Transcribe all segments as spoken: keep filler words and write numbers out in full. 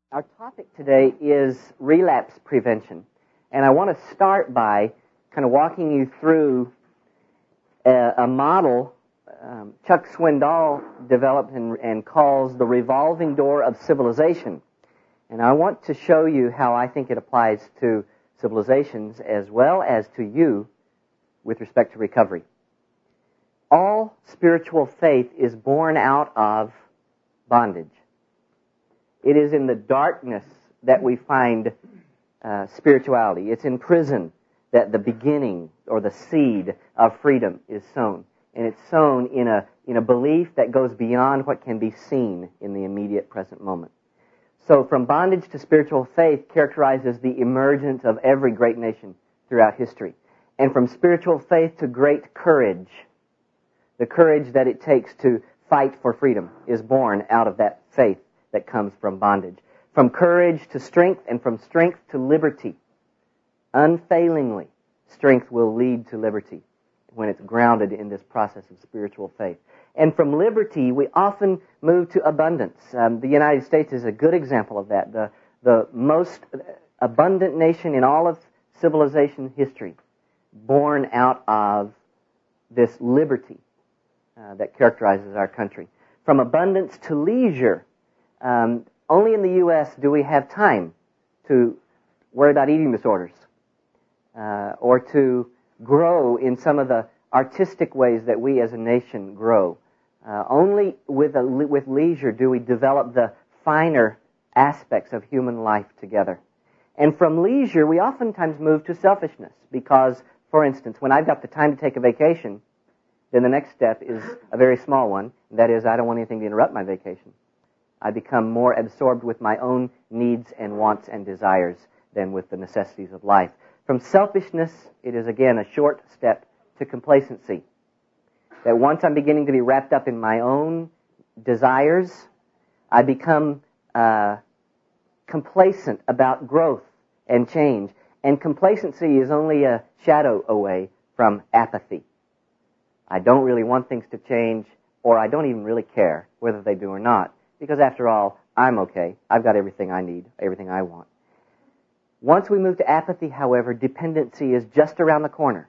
Our topic today is relapse prevention, and I want to start by kind of walking you through a, a model um, Chuck Swindoll developed and, and calls the revolving door of civilization. And I want to show you how I think it applies to civilizations as well as to you with respect to recovery. All spiritual faith is born out of bondage. It is in the darkness that we find uh, spirituality. It's in prison that the beginning or the seed of freedom is sown. And it's sown in a, in a belief that goes beyond what can be seen in the immediate present moment. So from bondage to spiritual faith characterizes the emergence of every great nation throughout history. And from spiritual faith to great courage, the courage that it takes to fight for freedom is born out of that faith that comes from bondage. From courage to strength, and from strength to liberty. Unfailingly, strength will lead to liberty when it's grounded in this process of spiritual faith. And from liberty, we often move to abundance. Um, the United States is a good example of that. The, the most abundant nation in all of civilization history, born out of this liberty uh, that characterizes our country. From abundance to leisure, um, only in the U S do we have time to worry about eating disorders uh, or to grow in some of the artistic ways that we as a nation grow. Uh, only with a, with leisure do we develop the finer aspects of human life together. And from leisure, we oftentimes move to selfishness because, for instance, when I've got the time to take a vacation, then the next step is a very small one, and that is I don't want anything to interrupt my vacation. I become more absorbed with my own needs and wants and desires than with the necessities of life. From selfishness, it is again a short step to complacency. That once I'm beginning to be wrapped up in my own desires, I become uh, complacent about growth and change. And complacency is only a shadow away from apathy. I don't really want things to change, or I don't even really care whether they do or not. Because after all, I'm okay. I've got everything I need, everything I want. Once we move to apathy, however, dependency is just around the corner.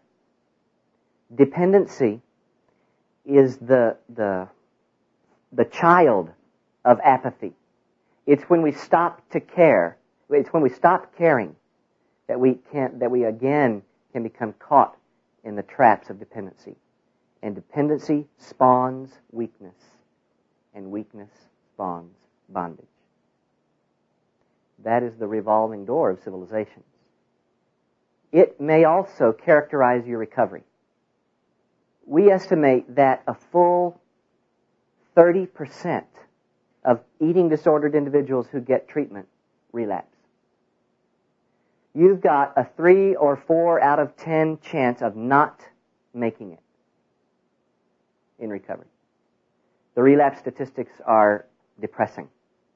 Dependency is the, the, the child of apathy. It's when we stop to care, it's when we stop caring that we can, that we again can become caught in the traps of dependency. And dependency spawns weakness, and weakness spawns bondage. That is the revolving door of civilizations. It may also characterize your recovery. We estimate that a full thirty percent of eating disordered individuals who get treatment relapse. You've got a three or four out of ten chance of not making it in recovery. The relapse statistics are depressing.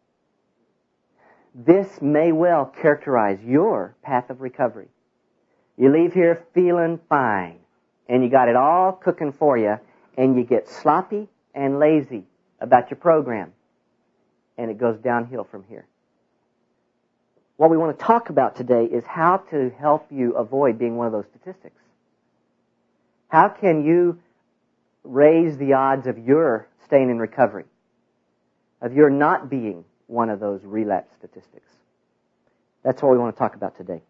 This may well characterize your path of recovery. You leave here feeling fine, and you got it all cooking for you, and you get sloppy and lazy about your program, and it goes downhill from here. What we want to talk about today is how to help you avoid being one of those statistics. How can you raise the odds of your staying in recovery, of your not being one of those relapse statistics? That's what we want to talk about today.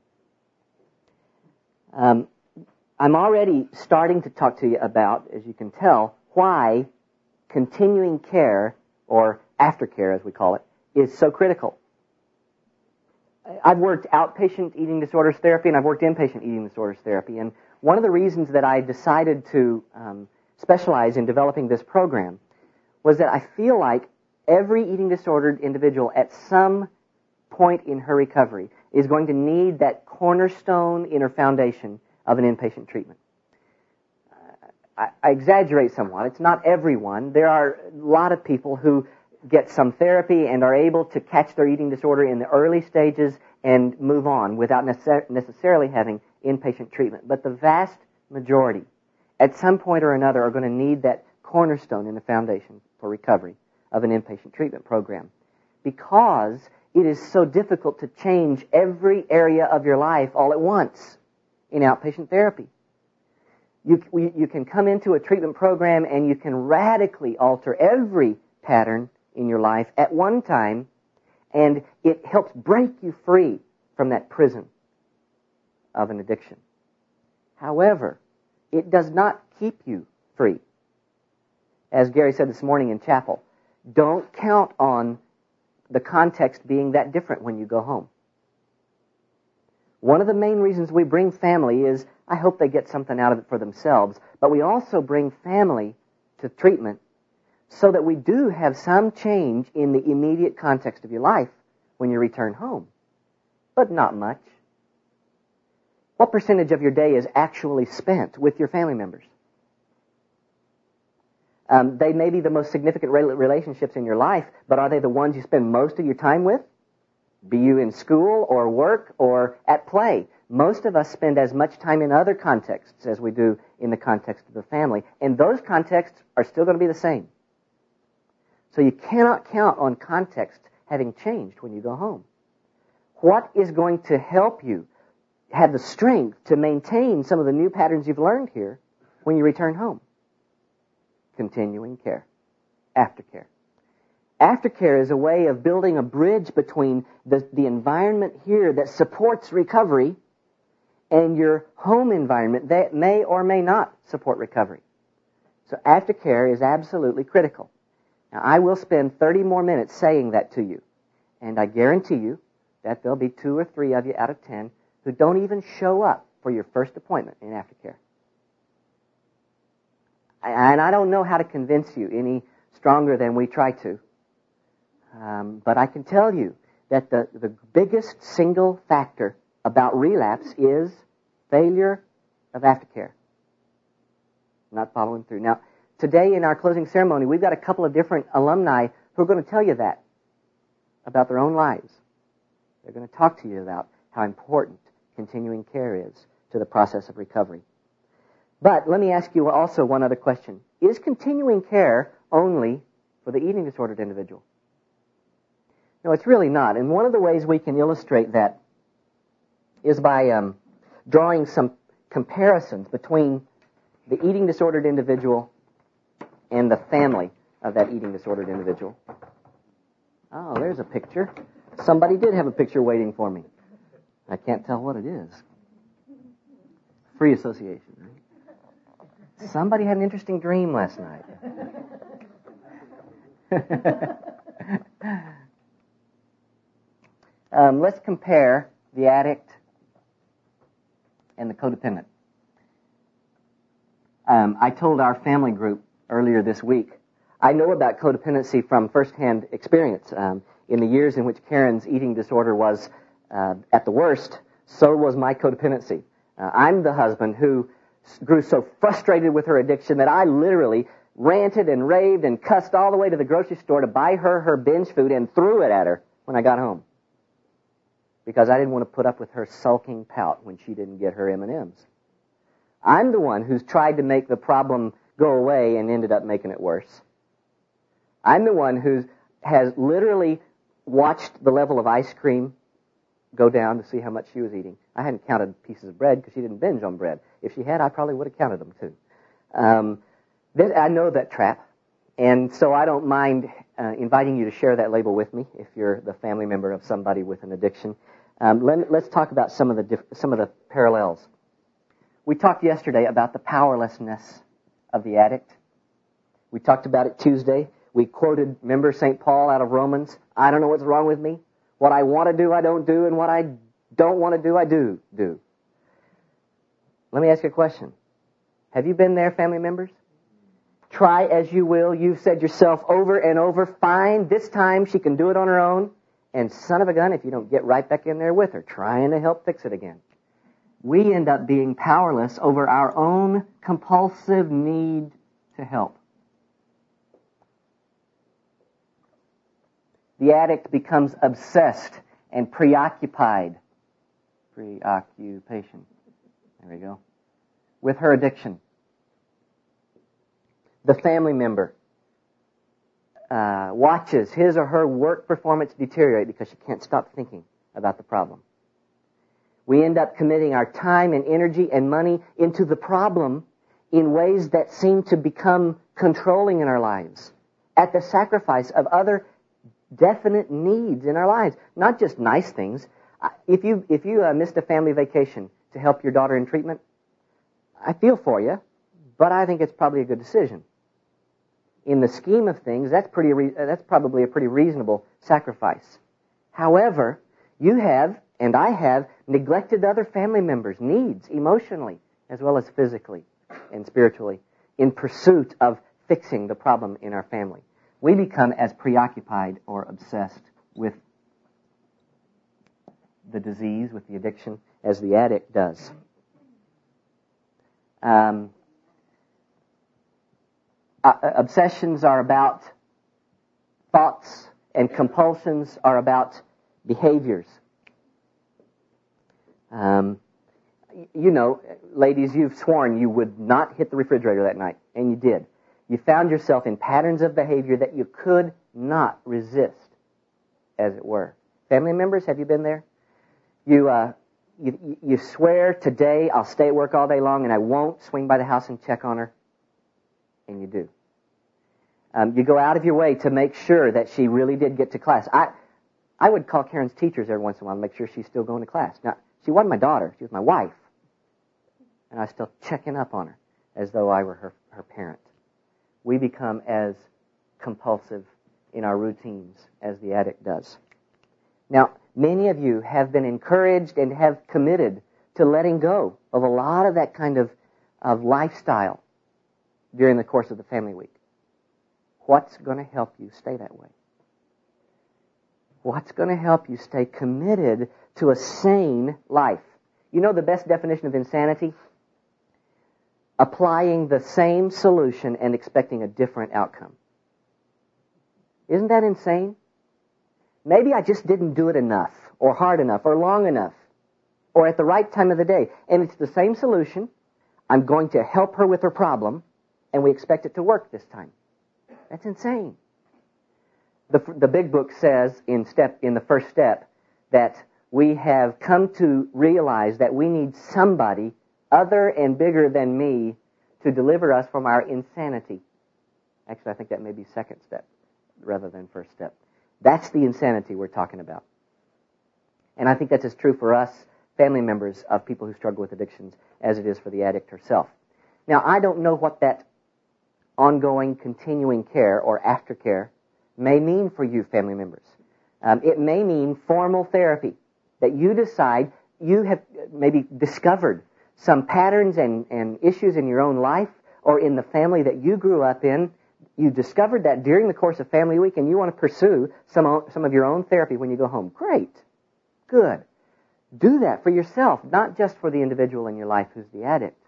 Um, I'm already starting to talk to you about, as you can tell, why continuing care, or aftercare as we call it, is so critical. I've worked outpatient eating disorders therapy, and I've worked inpatient eating disorders therapy, and one of the reasons that I decided to um, specialize in developing this program was that I feel like every eating disordered individual at some point in her recovery is going to need that cornerstone inner foundation of an inpatient treatment. Uh, I, I exaggerate somewhat. It's not everyone. There are a lot of people who get some therapy and are able to catch their eating disorder in the early stages and move on without necess- necessarily having inpatient treatment. But the vast majority, at some point or another, are going to need that cornerstone in the foundation for recovery of an inpatient treatment program. Because it is so difficult to change every area of your life all at once in outpatient therapy. You, you can come into a treatment program and you can radically alter every pattern in your life at one time, and it helps break you free from that prison of an addiction. However, it does not keep you free. As Gary said this morning in chapel, don't count on the context being that different when you go home. One of the main reasons we bring family is, I hope they get something out of it for themselves, but we also bring family to treatment so that we do have some change in the immediate context of your life when you return home. But not much. What percentage of your day is actually spent with your family members? Um, they may be the most significant relationships in your life, but are they the ones you spend most of your time with? Be you in school or work or at play. Most of us spend as much time in other contexts as we do in the context of the family, and those contexts are still going to be the same. So you cannot count on context having changed when you go home. What is going to help you have the strength to maintain some of the new patterns you've learned here when you return home? Continuing care, aftercare. Aftercare is a way of building a bridge between the, the environment here that supports recovery and your home environment that may or may not support recovery. So aftercare is absolutely critical. Now, I will spend thirty more minutes saying that to you, and I guarantee you that there'll be two or three of you out of ten who don't even show up for your first appointment in aftercare. And I don't know how to convince you any stronger than we try to. Um, but I can tell you that the, the biggest single factor about relapse is failure of aftercare. Not following through. Now, today in our closing ceremony, we've got a couple of different alumni who are going to tell you that about their own lives. They're going to talk to you about how important continuing care is to the process of recovery. But let me ask you also one other question. Is continuing care only for the eating disordered individual? No, it's really not. And one of the ways we can illustrate that is by um, drawing some comparisons between the eating disordered individual and the family of that eating disordered individual. Oh, there's a picture. Somebody did have a picture waiting for me. I can't tell what it is. Free association, right? Somebody had an interesting dream last night. um, let's compare the addict and the codependent. Um, I told our family group earlier this week, I know about codependency from firsthand experience. Um, in the years in which Karen's eating disorder was uh, at the worst, so was my codependency. Uh, I'm the husband who grew so frustrated with her addiction that I literally ranted and raved and cussed all the way to the grocery store to buy her her binge food and threw it at her when I got home. Because I didn't want to put up with her sulking pout when she didn't get her M and M's. I'm the one who's tried to make the problem go away and ended up making it worse. I'm the one who has literally watched the level of ice cream go down to see how much she was eating. I hadn't counted pieces of bread because she didn't binge on bread. If she had, I probably would have counted them too. Um, this, I know that trap, and so I don't mind uh, inviting you to share that label with me if you're the family member of somebody with an addiction. Um, let, let's talk about some of the diff- some of the parallels. We talked yesterday about the powerlessness of the addict. We talked about it Tuesday. We quoted, remember Saint Paul out of Romans? I don't know what's wrong with me. What I want to do, I don't do, and what I don't want to do, I do do. Let me ask you a question. Have you been there, family members? Try as you will. You've said yourself over and over, fine, this time she can do it on her own. And son of a gun, if you don't get right back in there with her, trying to help fix it again. We end up being powerless over our own compulsive need to help. The addict becomes obsessed and preoccupied. Preoccupation. There we go. With her addiction. The family member uh, watches his or her work performance deteriorate because she can't stop thinking about the problem. We end up committing our time and energy and money into the problem in ways that seem to become controlling in our lives, at the sacrifice of other definite needs in our lives, not just nice things. If you if you uh, missed a family vacation to help your daughter in treatment, I feel for you, but I think it's probably a good decision. In the scheme of things, that's pretty re- that's probably a pretty reasonable sacrifice. However, you have, and I have, neglected other family members' needs emotionally as well as physically and spiritually in pursuit of fixing the problem in our family. We become as preoccupied or obsessed with the disease, with the addiction, as the addict does. Um, uh, obsessions are about thoughts, and compulsions are about behaviors. Um, you know, ladies, you've sworn you would not hit the refrigerator that night, and you did. You found yourself in patterns of behavior that you could not resist, as it were. Family members, have you been there? You, uh, you, you swear, today I'll stay at work all day long and I won't swing by the house and check on her. And you do. Um, you go out of your way to make sure that she really did get to class. I, I would call Karen's teachers every once in a while to make sure she's still going to class. Now, she wasn't my daughter. She was my wife. And I was still checking up on her as though I were her, her parent. We become as compulsive in our routines as the addict does. Now, many of you have been encouraged and have committed to letting go of a lot of that kind of, of lifestyle during the course of the family week. What's going to help you stay that way? What's going to help you stay committed to a sane life? You know the best definition of insanity? Applying the same solution and expecting a different outcome. Isn't that insane? Maybe I just didn't do it enough, or hard enough, or long enough, or at the right time of the day. And it's the same solution. I'm going to help her with her problem, and we expect it to work this time. That's insane. The, the big book says in step in the first step that we have come to realize that we need somebody other and bigger than me to deliver us from our insanity. Actually, I think that may be second step rather than first step. That's the insanity we're talking about. And I think that's as true for us, family members of people who struggle with addictions, as it is for the addict herself. Now, I don't know what that ongoing, continuing care or aftercare may mean for you family members. Um, it may mean formal therapy, that you decide you have maybe discovered some patterns and, and issues in your own life or in the family that you grew up in. You discovered that during the course of Family Week and you want to pursue some, some of your own therapy when you go home. Great. Good. Do that for yourself, not just for the individual in your life who's the addict.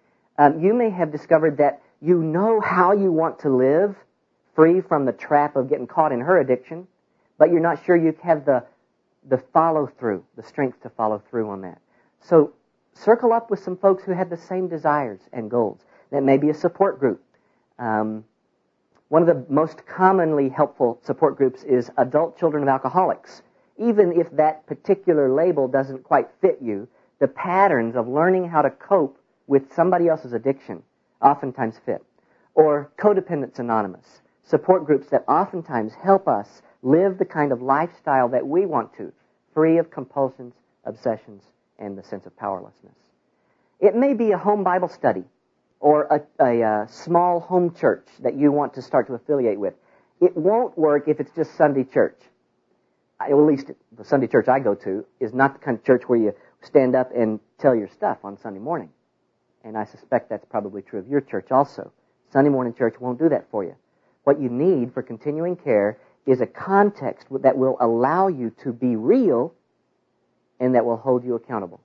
Um, you may have discovered that you know how you want to live free from the trap of getting caught in her addiction, but you're not sure you have the, the follow-through, the strength to follow through on that. So circle up with some folks who have the same desires and goals. That may be a support group. Um, one of the most commonly helpful support groups is Adult Children of Alcoholics. Even if that particular label doesn't quite fit you, the patterns of learning how to cope with somebody else's addiction oftentimes fit. Or Codependence Anonymous, support groups that oftentimes help us live the kind of lifestyle that we want to, free of compulsions, obsessions, and the sense of powerlessness. It may be a home Bible study or a, a, a small home church that you want to start to affiliate with. It won't work if it's just Sunday church. I, at least the Sunday church I go to is not the kind of church where you stand up and tell your stuff on Sunday morning. And I suspect that's probably true of your church also. Sunday morning church won't do that for you. What you need for continuing care is a context that will allow you to be real and that will hold you accountable.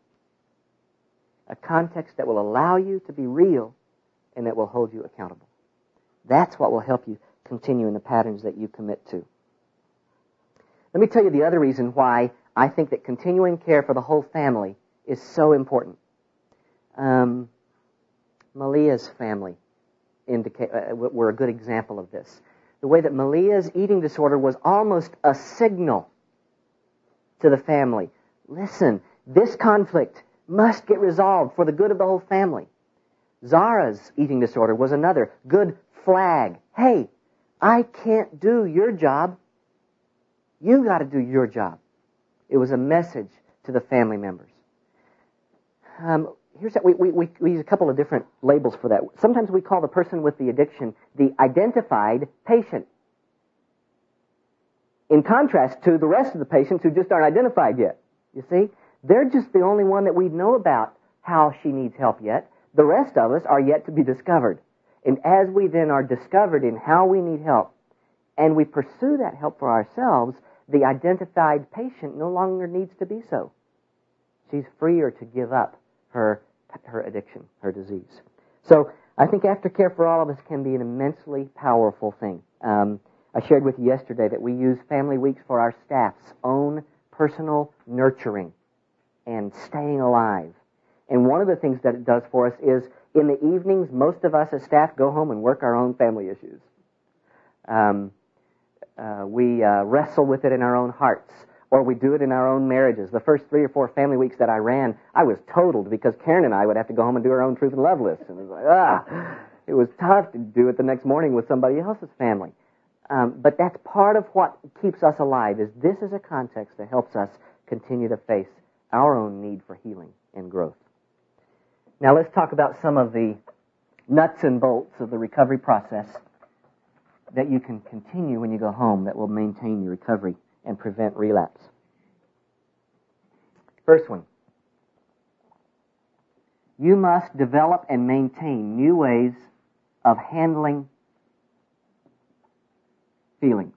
A context that will allow you to be real and that will hold you accountable. That's what will help you continue in the patterns that you commit to. Let me tell you the other reason why I think that continuing care for the whole family is so important. Um, Malia's family indicate, uh, were a good example of this. the way that Malia's eating disorder was almost a signal to the family. Listen, this conflict must get resolved for the good of the whole family. Zara's eating disorder was another good flag. Hey, I can't do your job. You got to do your job. It was a message to the family members. Um, here's that. We, we, we, we use a couple of different labels for that. Sometimes we call the person with the addiction the identified patient, in contrast to the rest of the patients who just aren't identified yet. You see? They're just the only one that we know about how she needs help yet. The rest of us are yet to be discovered. And as we then are discovered in how we need help, and we pursue that help for ourselves, the identified patient no longer needs to be so. She's freer to give up her her addiction, her disease. So I think aftercare for all of us can be an immensely powerful thing. Um, I shared with you yesterday that we use Family Weeks for our staff's own personal nurturing and staying alive. And one of the things that it does for us is, in the evenings, most of us as staff go home and work our own family issues. Um, uh, we uh, wrestle with it in our own hearts, or we do it in our own marriages. The first three or four family weeks that I ran, I was totaled because Karen and I would have to go home and do our own truth and love list. And it was like, ah, it was tough to do it the next morning with somebody else's family. Um, but that's part of what keeps us alive, is this is a context that helps us continue to face our own need for healing and growth. Now let's talk about some of the nuts and bolts of the recovery process that you can continue when you go home that will maintain your recovery and prevent relapse. First one. You must develop and maintain new ways of handling feelings.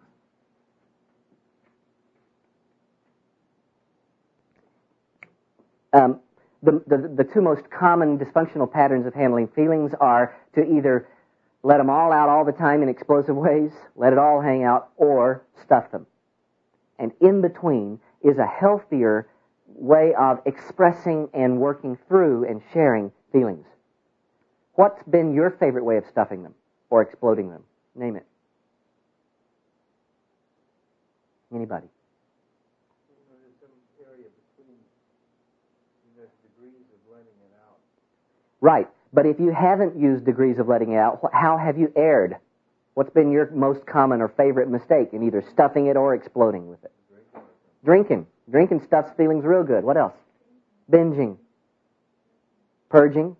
Um, the, the, the two most common dysfunctional patterns of handling feelings are to either let them all out all the time in explosive ways, let it all hang out, or stuff them. And in between is a healthier way of expressing and working through and sharing feelings. What's been your favorite way of stuffing them or exploding them? Name it. Anybody? There's some area between, there's degrees of letting it out. Right. But if you haven't used degrees of letting it out, how have you erred? What's been your most common or favorite mistake in either stuffing it or exploding with it? Drinking. Drinking stuffs feelings real good. What else? Binging. Purging.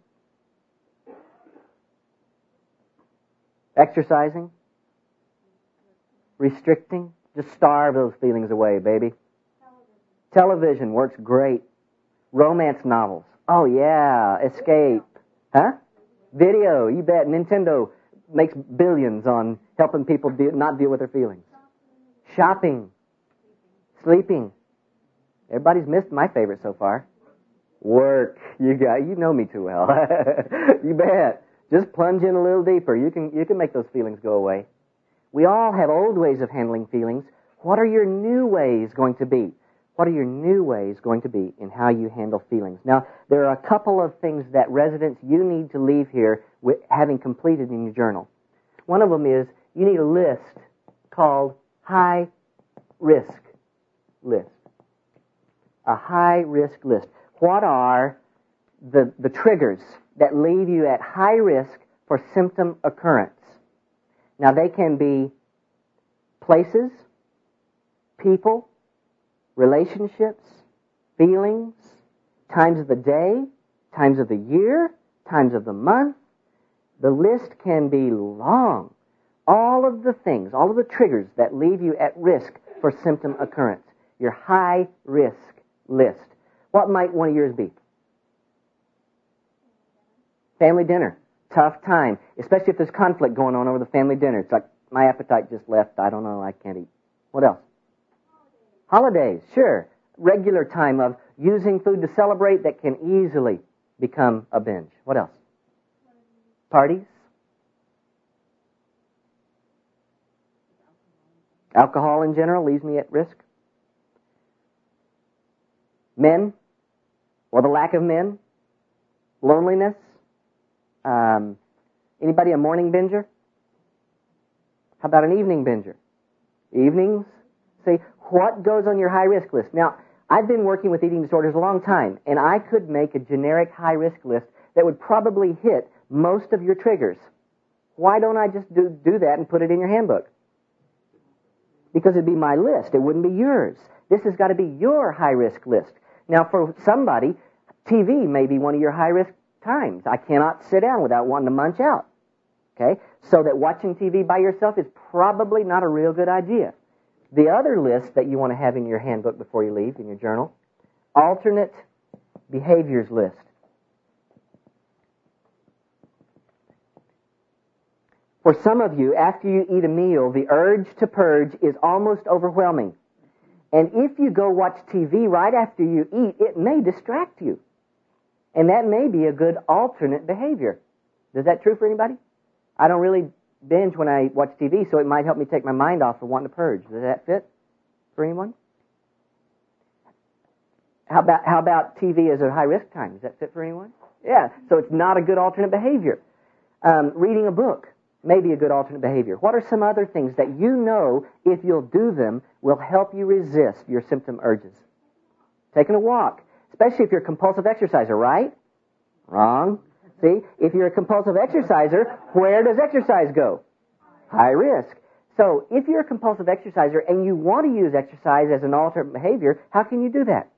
Exercising. Restricting. Just starve those feelings away, baby. Television, Television works great. Romance novels. Oh, yeah. Escape. Huh? Video. You bet. Nintendo makes billions on helping people de- not deal with their feelings. Shopping. Sleeping. Everybody's missed my favorite so far. Work. You got. You know me too well. You bet. Just plunge in a little deeper. You can. You can make those feelings go away. We all have old ways of handling feelings. What are your new ways going to be? What are your new ways going to be in how you handle feelings? Now, there are a couple of things that residents, you need to leave here with having completed in your journal. One of them is you need a list called high risk list. A high risk list. What are the, the triggers that leave you at high risk for symptom occurrence? Now, they can be places, people, relationships, feelings, times of the day, times of the year, times of the month. The list can be long. All of the things, all of the triggers that leave you at risk for symptom occurrence. Your high risk list. What might one of yours be? Family dinner. Tough time, especially if there's conflict going on over the family dinner. It's like, my appetite just left. I don't know. I can't eat. What else? Holidays. Holidays, sure. Regular time of using food to celebrate that can easily become a binge. What else? Parties. Alcohol in general leaves me at risk. Men, or the lack of men. Loneliness. Um, anybody a morning binger? How about an evening binger? Evenings? See, what goes on your high-risk list? Now, I've been working with eating disorders a long time, and I could make a generic high-risk list that would probably hit most of your triggers. Why don't I just do, do that and put it in your handbook? Because it'd be my list. It wouldn't be yours. This has got to be your high-risk list. Now, for somebody, T V may be one of your high-risk times. I cannot sit down without wanting to munch out. Okay? So that watching T V by yourself is probably not a real good idea. The other list that you want to have in your handbook before you leave, in your journal, alternate behaviors list. For some of you, after you eat a meal, the urge to purge is almost overwhelming. And if you go watch T V right after you eat, it may distract you. And that may be a good alternate behavior. Is that true for anybody? I don't really binge when I watch T V, so it might help me take my mind off of wanting to purge. Does that fit for anyone? How about how about T V as a high-risk time? Does that fit for anyone? Yeah, so it's not a good alternate behavior. Um, reading a book may be a good alternate behavior. What are some other things that you know, if you'll do them, will help you resist your symptom urges? Taking a walk, especially if you're a compulsive exerciser, right? Wrong. See, if you're a compulsive exerciser, where does exercise go? High risk. So, if you're a compulsive exerciser and you want to use exercise as an alternate behavior, how can you do that?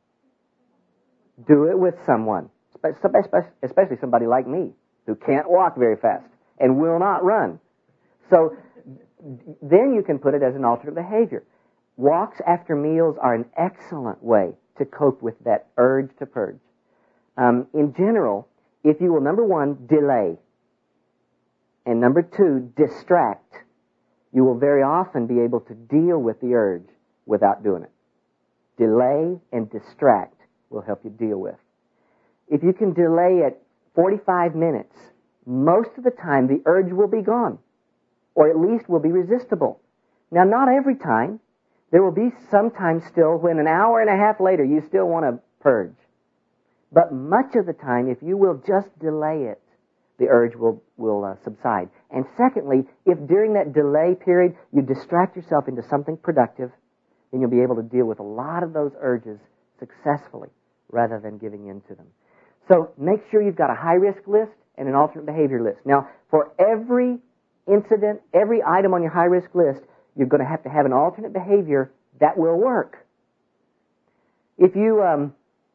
Do it with someone, especially somebody like me, who can't walk very fast and will not run. So, then you can put it as an alternate behavior. Walks after meals are an excellent way to cope with that urge to purge. Um, in general, if you will, number one, delay, and number two, distract, you will very often be able to deal with the urge without doing it. Delay and distract will help you deal with. If you can delay it forty-five minutes, most of the time the urge will be gone, or at least will be resistible. Now, not every time. There will be some time still when an hour and a half later you still want to purge. But much of the time, if you will just delay it, the urge will, will uh, subside. And secondly, if during that delay period you distract yourself into something productive, then you'll be able to deal with a lot of those urges successfully rather than giving in to them. So make sure you've got a high-risk list and an alternate behavior list. Now, for every incident, every item on your high-risk list, you're going to have to have an alternate behavior that will work. If you... Um,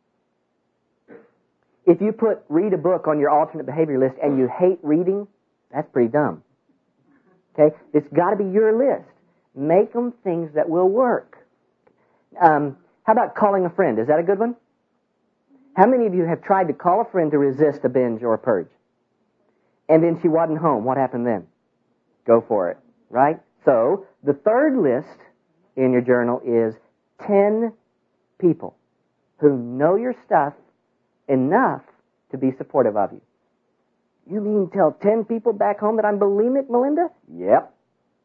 If you put read a book on your alternate behavior list and you hate reading, that's pretty dumb. Okay? It's got to be your list. Make them things that will work. Um, how about calling a friend? Is that a good one? How many of you have tried to call a friend to resist a binge or a purge? And then she wasn't home. What happened then? Go for it. Right? So, the third list in your journal is ten people who know your stuff enough to be supportive of you. You mean tell ten people back home that I'm bulimic, Melinda? Yep.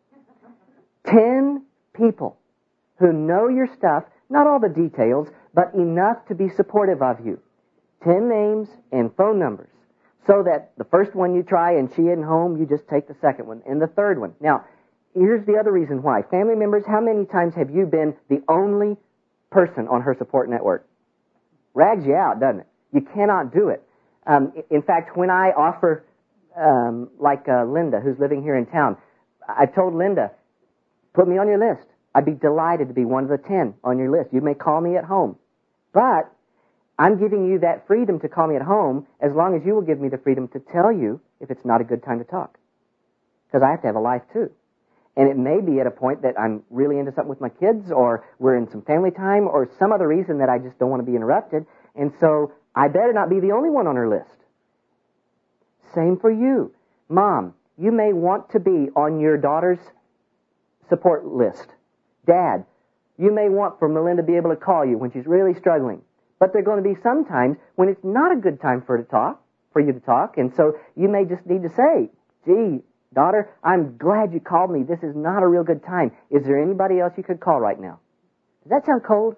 ten people who know your stuff, not all the details, but enough to be supportive of you. ten names and phone numbers. So that the first one you try and she isn't home, you just take the second one and the third one. Now, here's the other reason why. Family members, how many times have you been the only person on her support network? Rags you out, doesn't it? You cannot do it. Um, in fact, when I offer, um, like uh, Linda, who's living here in town, I told Linda, put me on your list. I'd be delighted to be one of the ten on your list. You may call me at home. But I'm giving you that freedom to call me at home as long as you will give me the freedom to tell you if it's not a good time to talk. Because I have to have a life too. And it may be at a point that I'm really into something with my kids, or we're in some family time, or some other reason that I just don't want to be interrupted. And so I better not be the only one on her list. Same for you. Mom, you may want to be on your daughter's support list. Dad, you may want for Melinda to be able to call you when she's really struggling. But there are going to be some times when it's not a good time for her to talk, for you to talk, and so you may just need to say, gee, daughter, I'm glad you called me. This is not a real good time. Is there anybody else you could call right now? Does that sound cold?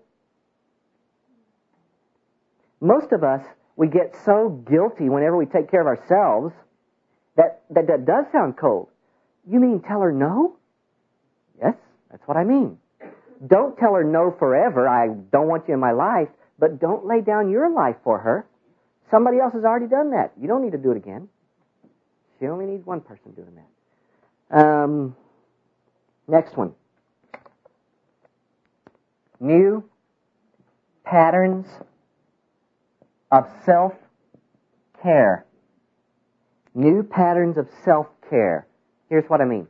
Most of us, we get so guilty whenever we take care of ourselves that that, that does sound cold. You mean tell her no? Yes, that's what I mean. Don't tell her no forever. I don't want you in my life, but don't lay down your life for her. Somebody else has already done that. You don't need to do it again. She only needs one person doing that. Um, next one. New patterns of self-care. New patterns of self-care. Here's what I mean.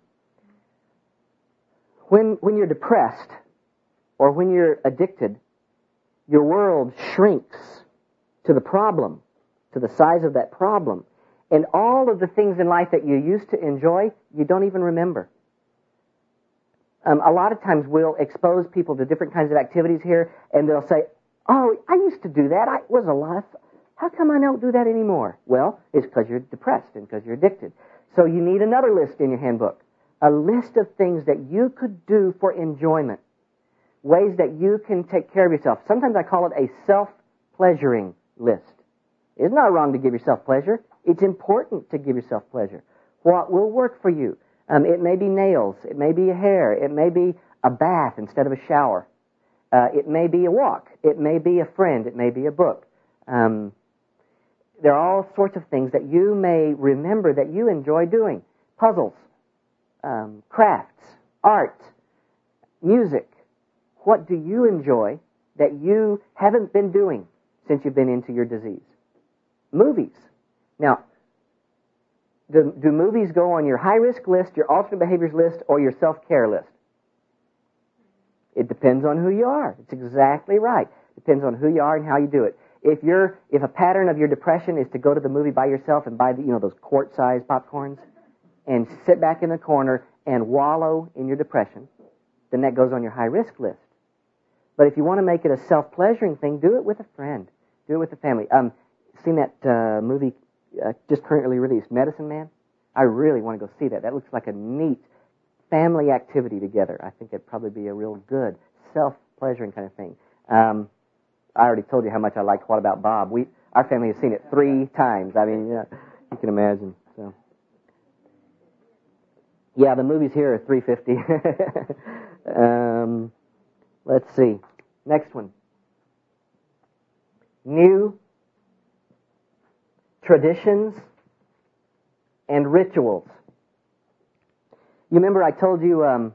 When, when you're depressed or when you're addicted, your world shrinks to the problem, to the size of that problem. And all of the things in life that you used to enjoy, you don't even remember. Um, a lot of times we'll expose people to different kinds of activities here, and they'll say, oh, I used to do that. I, it was a lot of fun. How come I don't do that anymore? Well, it's because you're depressed and because you're addicted. So you need another list in your handbook. A list of things that you could do for enjoyment. Ways that you can take care of yourself. Sometimes I call it a self-pleasuring list. It's not wrong to give yourself pleasure. It's important to give yourself pleasure. What will work for you? Um, it may be nails. It may be hair. It may be a bath instead of a shower. Uh, it may be a walk. It may be a friend. It may be a book. Um, there are all sorts of things that you may remember that you enjoy doing. Puzzles, um, crafts, art, music. What do you enjoy that you haven't been doing since you've been into your disease? Movies. Now, do, do movies go on your high-risk list, your alternate behaviors list, or your self-care list? It depends on who you are. It's exactly right. It depends on who you are and how you do it. If you're, if a pattern of your depression is to go to the movie by yourself and buy the, you know, those quart-sized popcorns and sit back in the corner and wallow in your depression, then that goes on your high-risk list. But if you want to make it a self-pleasuring thing, do it with a friend. Do it with a family. Um, seen that uh, movie uh, just currently released, Medicine Man? I really want to go see that. That looks like a neat family activity together. I think it'd probably be a real good self-pleasuring kind of thing. Um, I already told you how much I like What About Bob. We, our family has seen it three times. I mean, yeah, you can imagine. So, yeah, the movies here are three fifty. um, let's see. Next one. New traditions and rituals. You remember I told you um,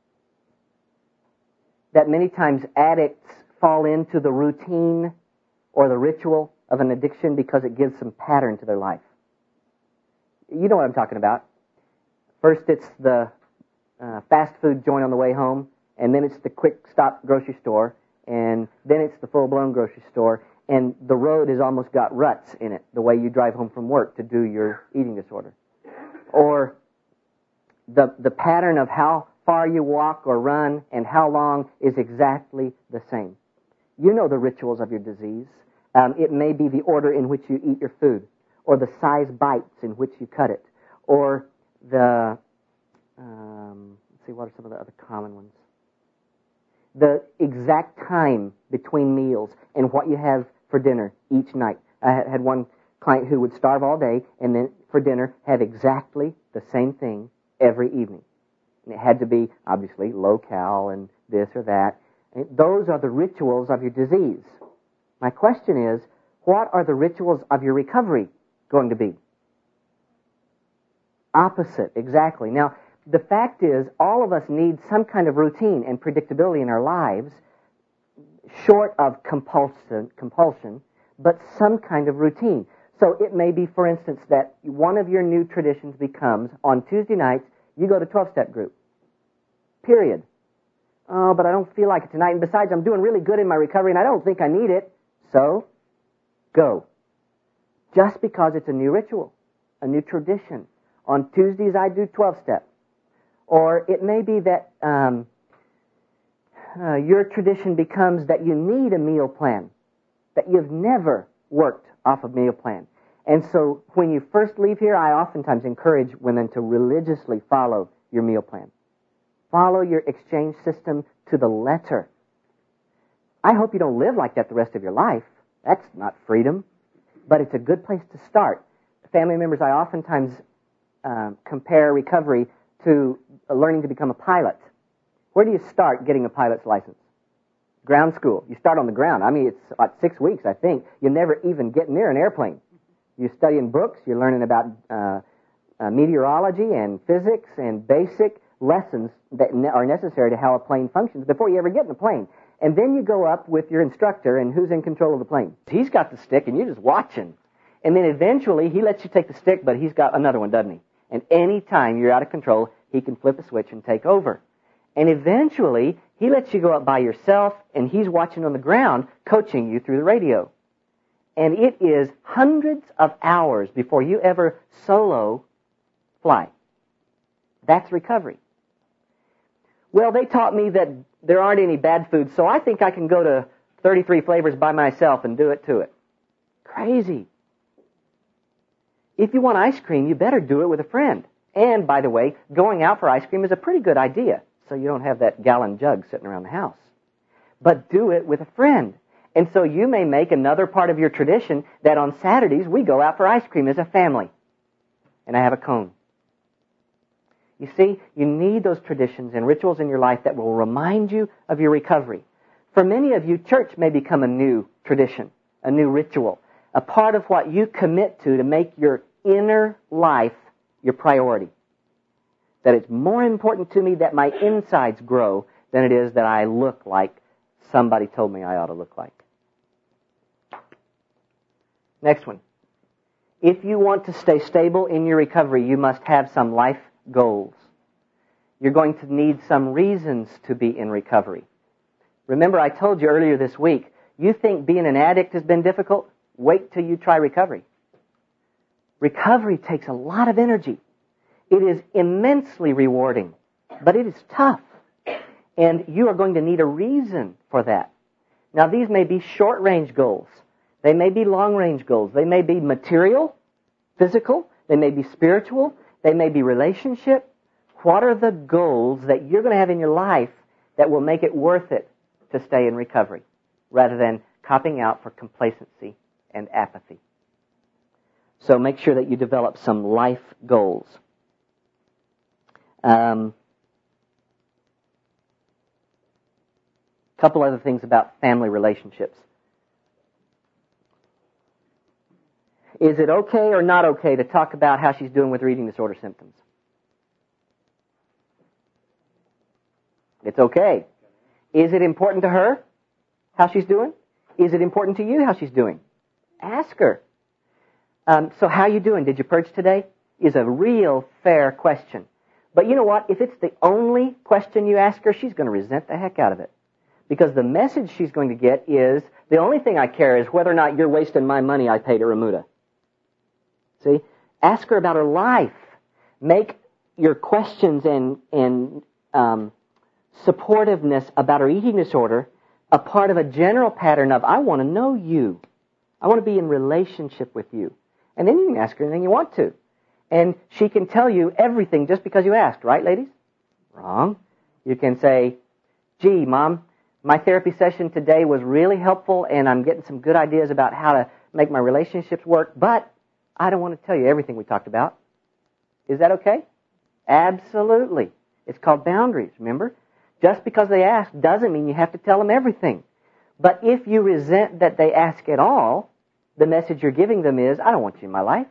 that many times addicts fall into the routine or the ritual of an addiction because it gives some pattern to their life. You know what I'm talking about. First it's the uh, fast food joint on the way home, and then it's the quick stop grocery store, and then it's the full-blown grocery store, and the road has almost got ruts in it, the way you drive home from work to do your eating disorder. Or the the pattern of how far you walk or run and how long is exactly the same. You know the rituals of your disease. Um, it may be the order in which you eat your food, or the size bites in which you cut it, or the, um, let's see, what are some of the other common ones? The exact time between meals and what you have for dinner each night. I had one client who would starve all day and then for dinner have exactly the same thing every evening. And it had to be, obviously, low-cal and this or that. And those are the rituals of your disease. My question is, what are the rituals of your recovery going to be? Opposite, exactly. Now, the fact is, all of us need some kind of routine and predictability in our lives, short of compulsion, compulsion, but some kind of routine. So it may be, for instance, that one of your new traditions becomes, on Tuesday nights, you go to twelve-step group. Period. Oh, but I don't feel like it tonight. And besides, I'm doing really good in my recovery, and I don't think I need it. So, go. Just because it's a new ritual, a new tradition. On Tuesdays, I do twelve-step. Or it may be that um, uh, your tradition becomes that you need a meal plan, that you've never worked off a meal plan. And so when you first leave here, I oftentimes encourage women to religiously follow your meal plan. Follow your exchange system to the letter. I hope you don't live like that the rest of your life. That's not freedom. But it's a good place to start. Family members, I oftentimes um, compare recovery to uh, learning to become a pilot, where do you start getting a pilot's license? Ground school. You start on the ground. I mean, it's like six weeks, I think. You never even get near an airplane. You're studying books. You're learning about uh, uh, meteorology and physics and basic lessons that ne- are necessary to how a plane functions before you ever get in a plane. And then you go up with your instructor, and who's in control of the plane? He's got the stick, and you're just watching. And then eventually, he lets you take the stick, but he's got another one, doesn't he? And any time you're out of control, he can flip a switch and take over. And eventually, he lets you go up by yourself, and he's watching on the ground, coaching you through the radio. And it is hundreds of hours before you ever solo fly. That's recovery. Well, they taught me that there aren't any bad foods, so I think I can go to thirty-three flavors by myself and do it to it. Crazy. If you want ice cream, you better do it with a friend. And, by the way, going out for ice cream is a pretty good idea, so you don't have that gallon jug sitting around the house. But do it with a friend. And so you may make another part of your tradition that on Saturdays we go out for ice cream as a family. And I have a cone. You see, you need those traditions and rituals in your life that will remind you of your recovery. For many of you, church may become a new tradition, a new ritual, a part of what you commit to to make your inner life your priority. That it's more important to me that my insides grow than it is that I look like somebody told me I ought to look like. Next one. If you want to stay stable in your recovery, you must have some life goals. You're going to need some reasons to be in recovery. Remember, I told you earlier this week, you think being an addict has been difficult? Wait till you try recovery. Recovery takes a lot of energy. It is immensely rewarding, but it is tough. And you are going to need a reason for that. Now, these may be short-range goals. They may be long-range goals. They may be material, physical. They may be spiritual. They may be relationship. What are the goals that you're going to have in your life that will make it worth it to stay in recovery rather than copping out for complacency and apathy? So make sure that you develop some life goals. Um, couple other things about family relationships. Is it okay or not okay to talk about how she's doing with her eating disorder symptoms? It's okay. Is it important to her how she's doing? Is it important to you how she's doing? Ask her. Um, so how you doing? Did you purge today? Is a real fair question. But you know what? If it's the only question you ask her, she's going to resent the heck out of it. Because the message she's going to get is, the only thing I care is whether or not you're wasting my money I paid to Remuda. See? Ask her about her life. Make your questions and, and um, supportiveness about her eating disorder a part of a general pattern of, I want to know you. I want to be in relationship with you. And then you can ask her anything you want to. And she can tell you everything just because you asked, right, ladies? Wrong. You can say, gee, Mom, my therapy session today was really helpful, and I'm getting some good ideas about how to make my relationships work, but I don't want to tell you everything we talked about. Is that okay? Absolutely. It's called boundaries, remember? Just because they ask doesn't mean you have to tell them everything. But if you resent that they ask at all, the message you're giving them is, I don't want you in my life.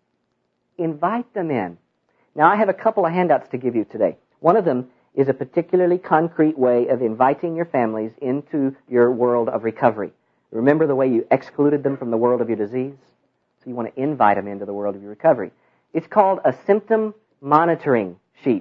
Invite them in. Now, I have a couple of handouts to give you today. One of them is a particularly concrete way of inviting your families into your world of recovery. Remember the way you excluded them from the world of your disease? So you want to invite them into the world of your recovery. It's called a symptom monitoring sheet.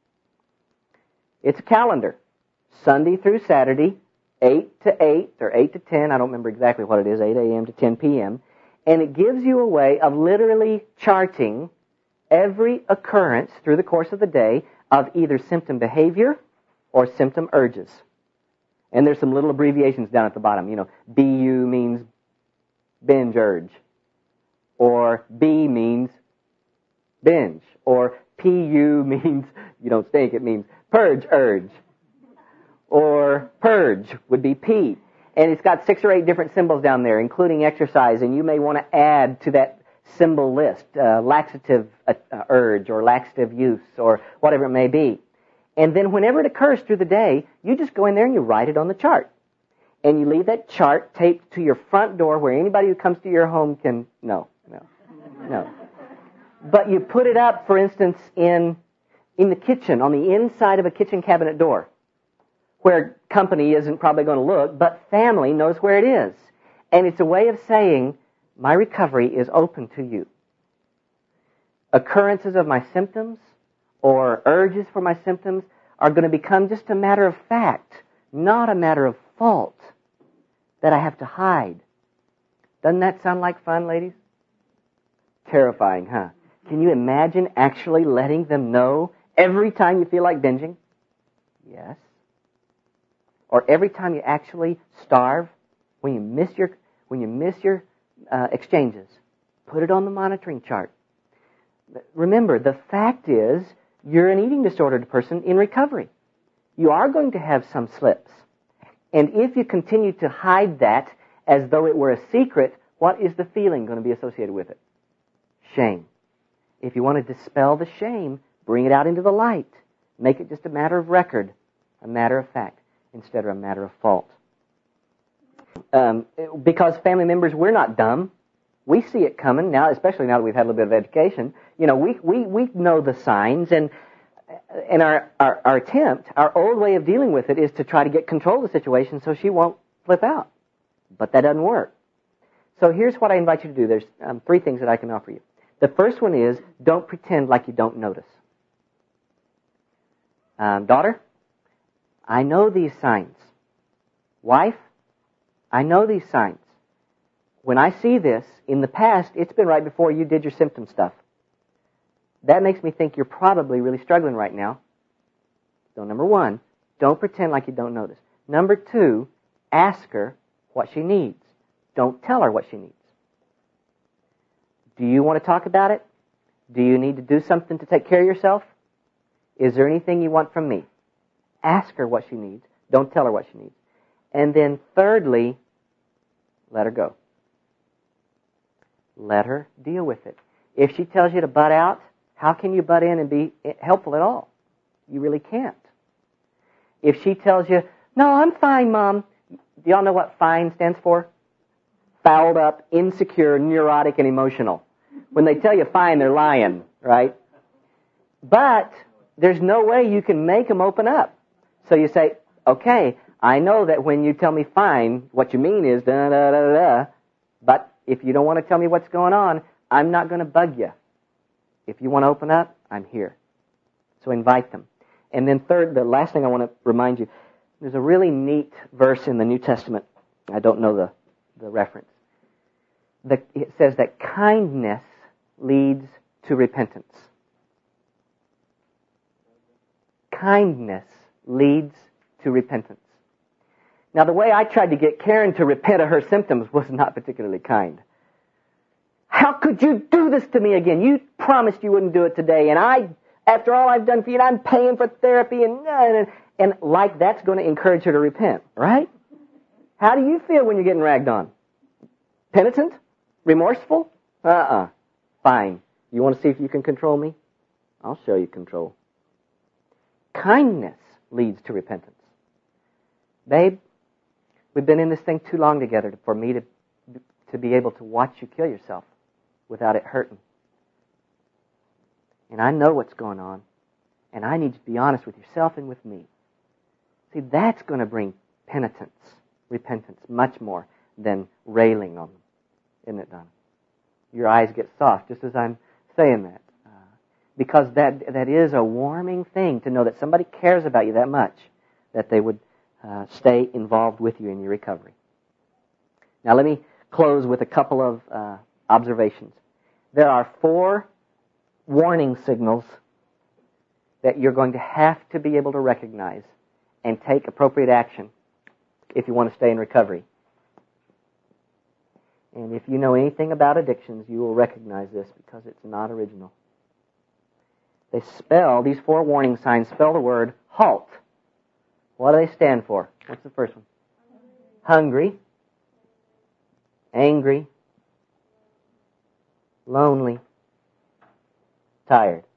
It's a calendar, Sunday through Saturday, eight to eight, or eight to ten, I don't remember exactly what it is, eight a.m. to ten p.m., and it gives you a way of literally charting every occurrence through the course of the day of either symptom behavior or symptom urges. And there's some little abbreviations down at the bottom. You know, B U means binge urge, or B means binge, or P U means, you don't stink, it means purge urge, or purge would be P. And it's got six or eight different symbols down there, including exercise, and you may want to add to that symbol list, uh, laxative uh, urge or laxative use or whatever it may be. And then whenever it occurs through the day, you just go in there and you write it on the chart. And you leave that chart taped to your front door where anybody who comes to your home can, no, no, no. But you put it up, for instance, in in the kitchen, on the inside of a kitchen cabinet door, where company isn't probably going to look, but family knows where it is. And it's a way of saying, my recovery is open to you. Occurrences of my symptoms or urges for my symptoms are going to become just a matter of fact, not a matter of fault that I have to hide. Doesn't that sound like fun, ladies? Terrifying, huh? Can you imagine actually letting them know every time you feel like binging? Yes. Or every time you actually starve, when you miss your when you miss your uh, exchanges, put it on the monitoring chart. Remember, the fact is, you're an eating disordered person in recovery. You are going to have some slips. And if you continue to hide that as though it were a secret, what is the feeling going to be associated with it? Shame. If you want to dispel the shame, bring it out into the light. Make it just a matter of record, a matter of fact, instead of a matter of fault. Um, because family members, we're not dumb. We see it coming now, especially now that we've had a little bit of education. You know, we we we know the signs, and and our, our our attempt, our old way of dealing with it, is to try to get control of the situation so she won't flip out. But that doesn't work. So here's what I invite you to do. There's um, three things that I can offer you. The first one is, don't pretend like you don't notice. Um, daughter, I know these signs. Wife, I know these signs. When I see this, in the past, it's been right before you did your symptom stuff. That makes me think you're probably really struggling right now. So number one, don't pretend like you don't notice. Number two, ask her what she needs. Don't tell her what she needs. Do you want to talk about it? Do you need to do something to take care of yourself? Is there anything you want from me? Ask her what she needs. Don't tell her what she needs. And then thirdly, let her go. Let her deal with it. If she tells you to butt out, how can you butt in and be helpful at all? You really can't. If she tells you, no, I'm fine, Mom. Do y'all know what FINE stands for? Fouled up, insecure, neurotic, and emotional. When they tell you fine, they're lying, right? But there's no way you can make them open up. So you say, okay, I know that when you tell me fine, what you mean is da da da da. But if you don't want to tell me what's going on, I'm not going to bug you. If you want to open up, I'm here. So invite them. And then third, the last thing I want to remind you, there's a really neat verse in the New Testament. I don't know the, the reference. The, it says that kindness leads to repentance. Kindness leads to repentance. Now, the way I tried to get Karen to repent of her symptoms was not particularly kind. How could you do this to me again? You promised you wouldn't do it today, and I, after all I've done for you, and I'm paying for therapy, and, and, and like that's going to encourage her to repent, right? How do you feel when you're getting ragged on? Penitent? Remorseful? Uh-uh. Fine. You want to see if you can control me? I'll show you control. Kindness leads to repentance. Babe, we've been in this thing too long together for me to to be able to watch you kill yourself without it hurting. And I know what's going on. And I need you to be honest with yourself and with me. See, that's going to bring penitence, repentance, much more than railing on them. Isn't it, Donna? Your eyes get soft just as I'm saying that. Uh, because that that is a warming thing to know that somebody cares about you that much that they would uh, stay involved with you in your recovery. Now let me close with a couple of uh, observations. There are four warning signals that you're going to have to be able to recognize and take appropriate action if you want to stay in recovery. And if you know anything about addictions, you will recognize this because it's not original. They spell, these four warning signs spell the word HALT. What do they stand for? What's the first one? Hungry, angry, lonely, tired.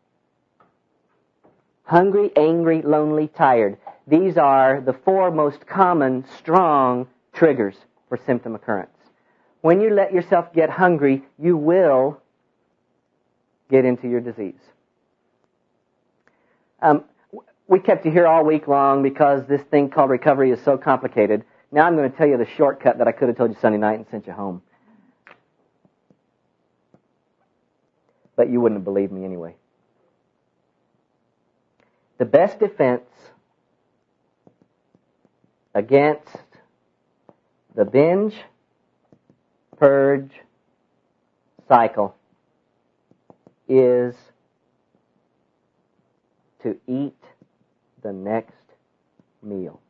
Hungry, angry, lonely, tired. These are the four most common, strong triggers for symptom occurrence. When you let yourself get hungry, you will get into your disease. Um, we kept you here all week long because this thing called recovery is so complicated. Now I'm going to tell you the shortcut that I could have told you Sunday night and sent you home. But you wouldn't have believed me anyway. The best defense against the binge, purge, cycle is to eat the next meal.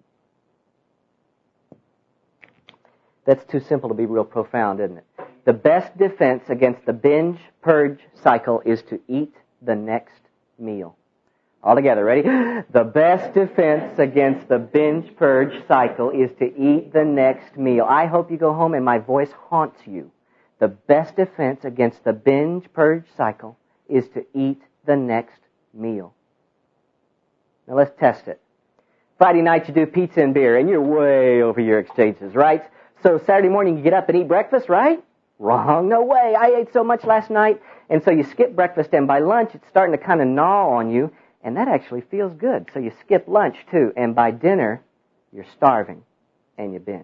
That's too simple to be real profound, isn't it? The best defense against the binge, purge cycle is to eat the next meal. All together, ready? The best defense against the binge, purge cycle is to eat the next meal. I hope you go home and my voice haunts you. The best defense against the binge, purge cycle is to eat the next meal. Now let's test it. Friday night you do pizza and beer, and you're way over your exchanges, right? So Saturday morning you get up and eat breakfast, right? Wrong. No way. I ate so much last night. And so you skip breakfast, and by lunch it's starting to kind of gnaw on you, and that actually feels good. So you skip lunch too, and by dinner you're starving, and you binge.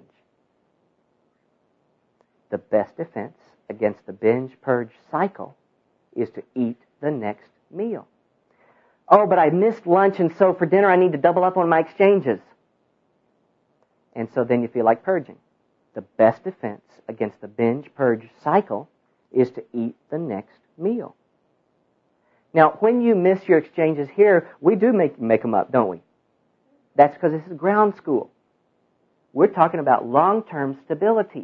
The best defense against the binge-purge cycle is to eat the next meal. Oh, but I missed lunch, and so for dinner I need to double up on my exchanges. And so then you feel like purging. The best defense against the binge-purge cycle is to eat the next meal. Now, when you miss your exchanges here, we do make, make them up, don't we? That's because this is ground school. We're talking about long-term stability.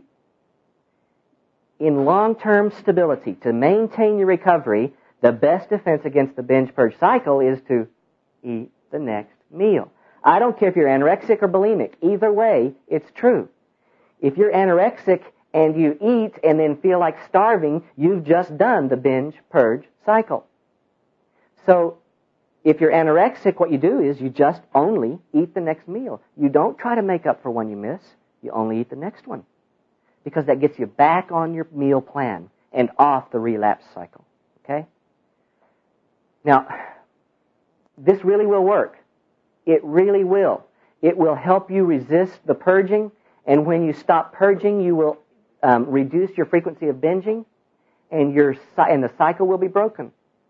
In long-term stability, to maintain your recovery, the best defense against the binge-purge cycle is to eat the next meal. I don't care if you're anorexic or bulimic. Either way, it's true. If you're anorexic and you eat and then feel like starving, you've just done the binge-purge cycle. So, if you're anorexic, what you do is you just only eat the next meal. You don't try to make up for one you miss. You only eat the next one. Because that gets you back on your meal plan and off the relapse cycle. Okay? Now, this really will work. It really will. It will help you resist the purging, and when you stop purging, you will um, reduce your frequency of binging, and your and the cycle will be broken.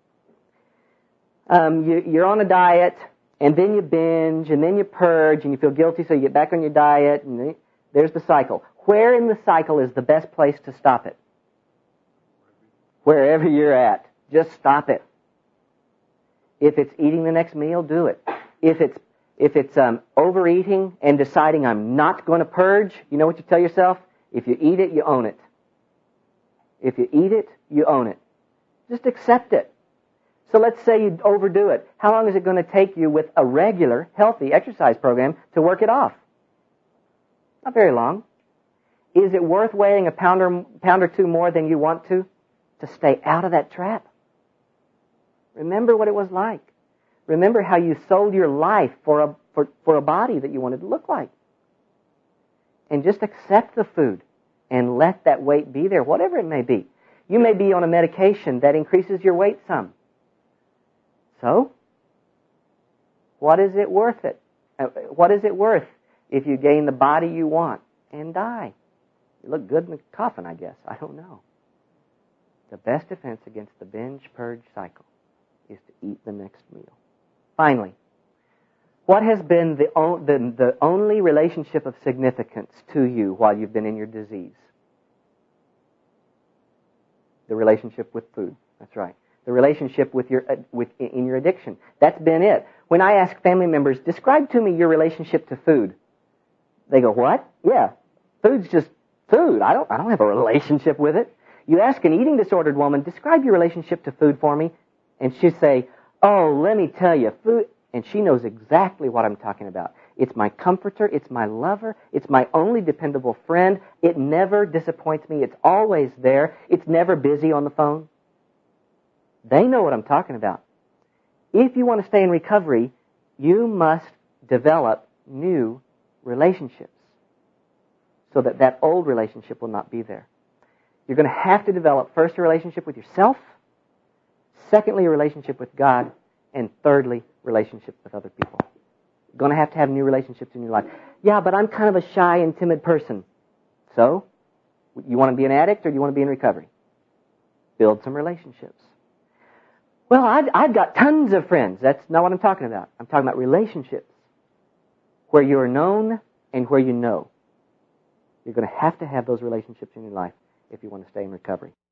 Um, you, you're on a diet, and then you binge, and then you purge, and you feel guilty, so you get back on your diet, and then, there's the cycle. Where in the cycle is the best place to stop it? Wherever you're at. Just stop it. If it's eating the next meal, do it. If it's if it's um, overeating and deciding I'm not going to purge, you know what you tell yourself? If you eat it, you own it. If you eat it, you own it. Just accept it. So let's say you overdo it. How long is it going to take you with a regular, healthy exercise program to work it off? Not very long. Is it worth weighing a pound or, pound or two more than you want to to stay out of that trap? Remember what it was like. Remember how you sold your life for a for, for a body that you wanted to look like. And just accept the food and let that weight be there, whatever it may be. You may be on a medication that increases your weight some. So, what is it worth it? What is it worth if you gain the body you want and die? You look good in the coffin, I guess. I don't know. The best defense against the binge-purge cycle is to eat the next meal. Finally, what has been the, on, the, the only relationship of significance to you while you've been in your disease? The relationship with food. That's right. The relationship with your with in your addiction. That's been it. When I ask family members, describe to me your relationship to food, they go, what? Yeah, food's just food. I don't I don't have a relationship with it. You ask an eating disordered woman, describe your relationship to food for me, and she'll say, oh, let me tell you, food, and she knows exactly what I'm talking about. It's my comforter. It's my lover. It's my only dependable friend. It never disappoints me. It's always there. It's never busy on the phone. They know what I'm talking about. If you want to stay in recovery, you must develop new relationships so that that old relationship will not be there. You're going to have to develop first a relationship with yourself, secondly a relationship with God, and thirdly relationship with other people. You're going to have to have new relationships in your life. Yeah, but I'm kind of a shy and timid person. So, you want to be an addict or do you want to be in recovery? Build some relationships. Well, I've, I've got tons of friends. That's not what I'm talking about. I'm talking about relationships where you are known and where you know. You're going to have to have those relationships in your life if you want to stay in recovery.